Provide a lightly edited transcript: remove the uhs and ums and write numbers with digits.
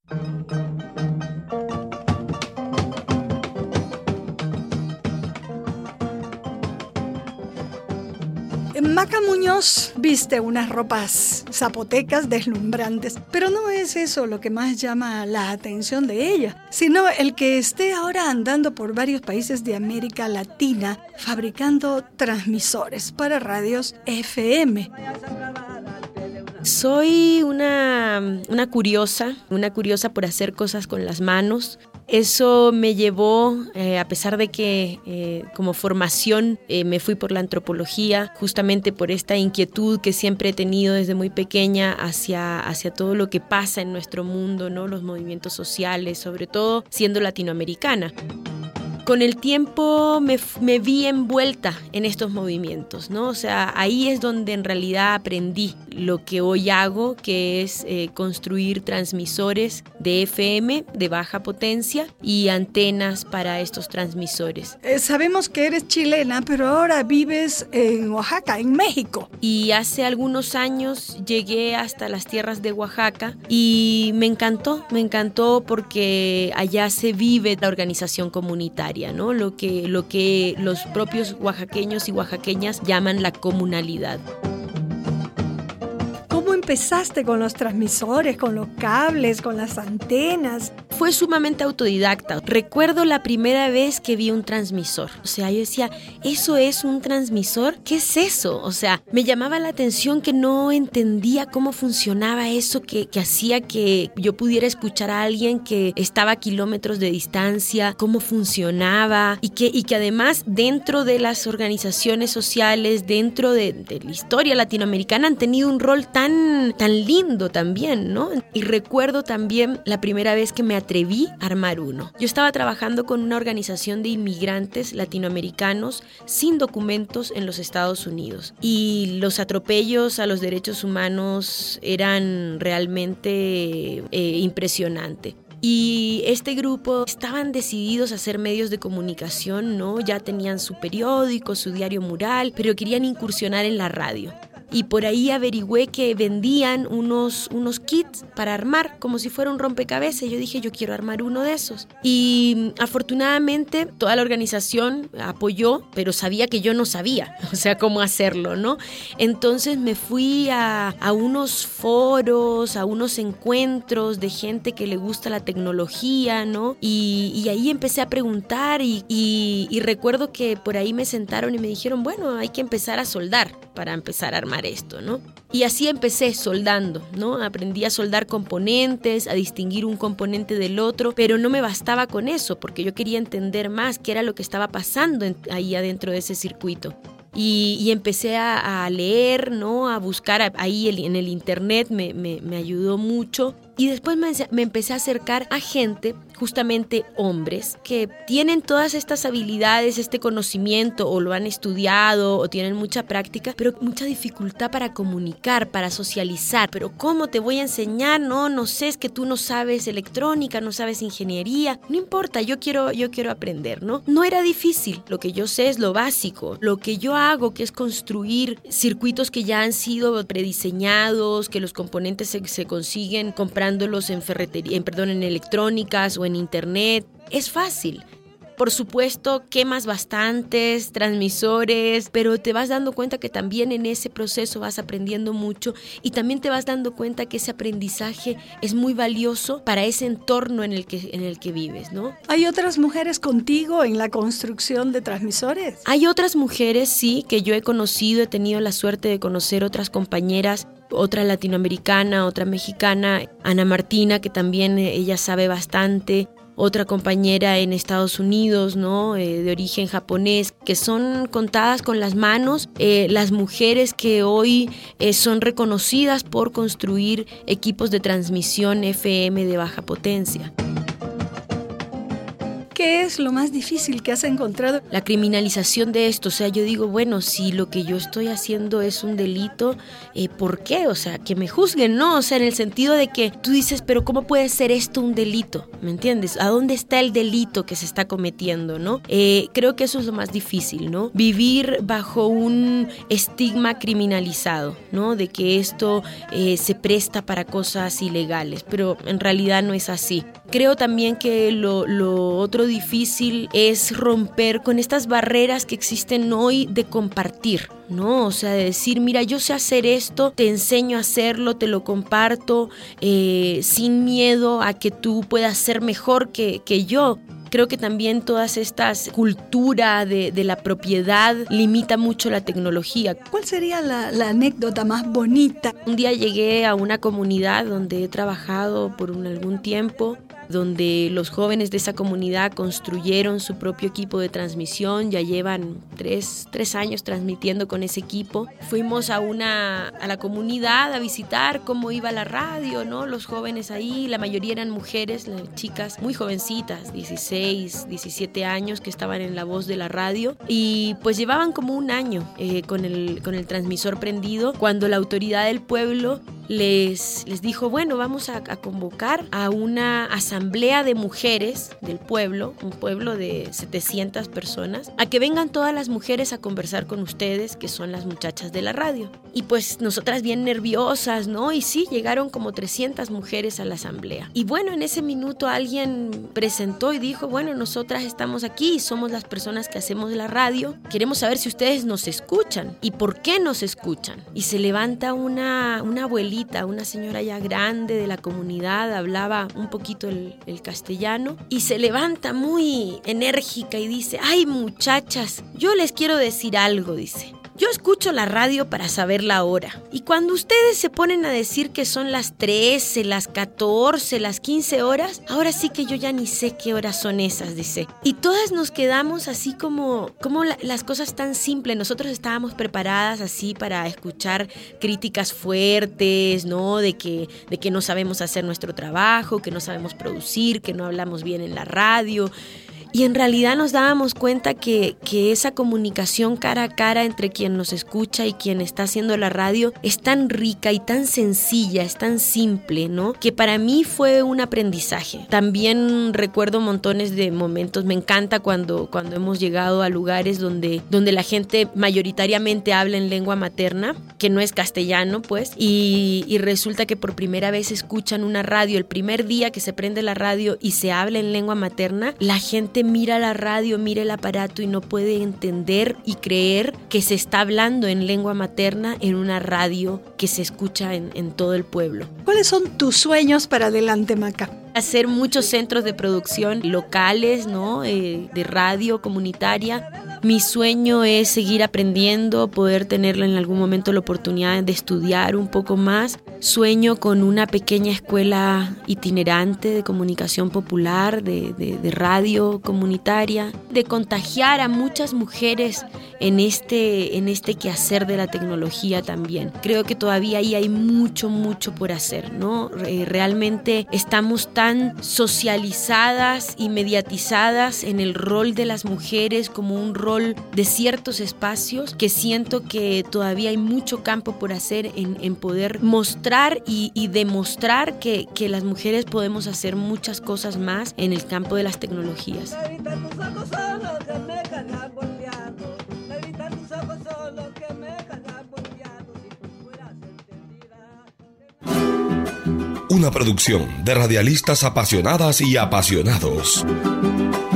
Maca Muñoz viste unas ropas zapotecas deslumbrantes, pero no es eso lo que más llama la atención de ella, sino el que esté ahora andando por varios países de América Latina fabricando transmisores para radios FM. Soy una curiosa por hacer cosas con las manos. Eso me llevó, a pesar de que como formación me fui por la antropología, justamente por esta inquietud que siempre he tenido desde muy pequeña hacia todo lo que pasa en nuestro mundo, ¿no? Los movimientos sociales, sobre todo siendo latinoamericana. Con el tiempo me vi envuelta en estos movimientos, ¿no? O sea, ahí es donde en realidad aprendí lo que hoy hago, que es construir transmisores de FM de baja potencia y antenas para estos transmisores. Sabemos que eres chilena, pero ahora vives en Oaxaca, en México. Y hace algunos años llegué hasta las tierras de Oaxaca y me encantó porque allá se vive la organización comunitaria, ¿no? Lo que los propios oaxaqueños y oaxaqueñas llaman la comunalidad. ¿Cómo empezaste con los transmisores, con los cables, con las antenas? Fue sumamente autodidacta. Recuerdo la primera vez que vi un transmisor. O sea, yo decía, ¿eso es un transmisor? ¿Qué es eso? O sea, me llamaba la atención que no entendía cómo funcionaba eso que hacía que yo pudiera escuchar a alguien que estaba a kilómetros de distancia, cómo funcionaba y que además dentro de las organizaciones sociales, dentro de la historia latinoamericana han tenido un rol tan lindo también, ¿no? Y recuerdo también la primera vez que me atreví a armar uno. Yo estaba trabajando con una organización de inmigrantes latinoamericanos sin documentos en los Estados Unidos y los atropellos a los derechos humanos eran realmente impresionantes. Y este grupo estaban decididos a ser medios de comunicación, ¿no? Ya tenían su periódico, su diario mural, pero querían incursionar en la radio. Y por ahí averigüé que vendían unos kits para armar, como si fuera un rompecabezas. Y yo dije, yo quiero armar uno de esos. Y afortunadamente toda la organización apoyó, pero sabía que yo no sabía, o sea, cómo hacerlo, ¿no? Entonces me fui a unos foros, a unos encuentros de gente que le gusta la tecnología, ¿no? Y ahí empecé a preguntar y recuerdo que por ahí me sentaron y me dijeron, bueno, hay que empezar a soldar para empezar a armar esto, ¿no? Y así empecé soldando, ¿no? Aprendí a soldar componentes, a distinguir un componente del otro, pero no me bastaba con eso, porque yo quería entender más qué era lo que estaba pasando ahí adentro de ese circuito. Y empecé a leer, ¿no? A buscar ahí en el internet, me ayudó mucho. Y después me empecé a acercar a gente, justamente hombres, que tienen todas estas habilidades, este conocimiento, o lo han estudiado, o tienen mucha práctica, pero mucha dificultad para comunicar, para socializar. Pero ¿cómo te voy a enseñar? No sé, es que tú no sabes electrónica, no sabes ingeniería. No importa, yo quiero aprender, ¿no? No era difícil, lo que yo sé es lo básico. Lo que yo hago, que es construir circuitos que ya han sido prediseñados, que los componentes se consiguen comprándolos en electrónicas o en internet. Es fácil. Por supuesto, quemas bastantes transmisores, pero te vas dando cuenta que también en ese proceso vas aprendiendo mucho y también te vas dando cuenta que ese aprendizaje es muy valioso para ese entorno en el que vives, ¿no? ¿Hay otras mujeres contigo en la construcción de transmisores? Hay otras mujeres, sí, que yo he conocido, he tenido la suerte de conocer otras compañeras, otra latinoamericana, otra mexicana, Ana Martina, que también ella sabe bastante. Otra compañera en Estados Unidos, ¿no? De origen japonés, que son contadas con las manos las mujeres que hoy son reconocidas por construir equipos de transmisión FM de baja potencia. ¿Qué es lo más difícil que has encontrado? La criminalización de esto, o sea, yo digo, bueno, si lo que yo estoy haciendo es un delito, ¿por qué? O sea, que me juzguen, ¿no? O sea, en el sentido de que tú dices, pero ¿cómo puede ser esto un delito? ¿Me entiendes? ¿A dónde está el delito que se está cometiendo, no? Creo que eso es lo más difícil, ¿no? Vivir bajo un estigma criminalizado, ¿no? De que esto se presta para cosas ilegales, pero en realidad no es así. Creo también que lo otro difícil es romper con estas barreras que existen hoy de compartir, ¿no? O sea, de decir, mira, yo sé hacer esto, te enseño a hacerlo, te lo comparto, sin miedo a que tú puedas ser mejor que yo. Creo que también todas estas cultura de la propiedad limita mucho la tecnología. ¿Cuál sería la anécdota más bonita? Un día llegué a una comunidad donde he trabajado por algún tiempo, donde los jóvenes de esa comunidad construyeron su propio equipo de transmisión, ya llevan tres años transmitiendo con ese equipo. Fuimos a la comunidad a visitar cómo iba la radio, ¿no? Los jóvenes ahí, la mayoría eran mujeres, chicas muy jovencitas, 16, 17 años, que estaban en la voz de la radio, y pues llevaban como un año con el transmisor prendido, cuando la autoridad del pueblo les dijo, bueno, vamos a convocar a una asamblea de mujeres del pueblo, un pueblo de 700 personas, a que vengan todas las mujeres a conversar con ustedes, que son las muchachas de la radio. Y pues nosotras bien nerviosas, ¿no? Y sí, llegaron como 300 mujeres a la asamblea. Y bueno, en ese minuto alguien presentó y dijo, bueno, nosotras estamos aquí y somos las personas que hacemos la radio. Queremos saber si ustedes nos escuchan y por qué nos escuchan. Y se levanta una abuelita, una señora ya grande de la comunidad, hablaba un poquito el castellano, y se levanta muy enérgica y dice, ay muchachas, yo les quiero decir algo, dice. Yo escucho la radio para saber la hora. Y cuando ustedes se ponen a decir que son las 13, las 14, las 15 horas, ahora sí que yo ya ni sé qué horas son esas, dice. Y todas nos quedamos así como las cosas tan simples. Nosotros estábamos preparadas así para escuchar críticas fuertes, ¿no? De que no sabemos hacer nuestro trabajo, que no sabemos producir, que no hablamos bien en la radio. Y en realidad nos dábamos cuenta que esa comunicación cara a cara entre quien nos escucha y quien está haciendo la radio es tan rica y tan sencilla, es tan simple, ¿no? Que para mí fue un aprendizaje. También recuerdo montones de momentos. Me encanta cuando hemos llegado a lugares donde la gente mayoritariamente habla en lengua materna, que no es castellano, pues, y resulta que por primera vez escuchan una radio. El primer día que se prende la radio y se habla en lengua materna, la gente mira la radio, mira el aparato y no puede entender y creer que se está hablando en lengua materna en una radio que se escucha en todo el pueblo. ¿Cuáles son tus sueños para adelante, Maca? Hacer muchos centros de producción locales, ¿no? De radio comunitaria. Mi sueño es seguir aprendiendo, poder tener en algún momento la oportunidad de estudiar un poco más. Sueño con una pequeña escuela itinerante de comunicación popular, de radio comunitaria, de contagiar a muchas mujeres en este quehacer de la tecnología también. Creo que todavía ahí hay mucho por hacer, ¿no? Realmente estamos tan socializadas y mediatizadas en el rol de las mujeres como un rol de ciertos espacios, que siento que todavía hay mucho campo por hacer en poder mostrar y demostrar que las mujeres podemos hacer muchas cosas más en el campo de las tecnologías. Una producción de radialistas apasionadas y apasionados.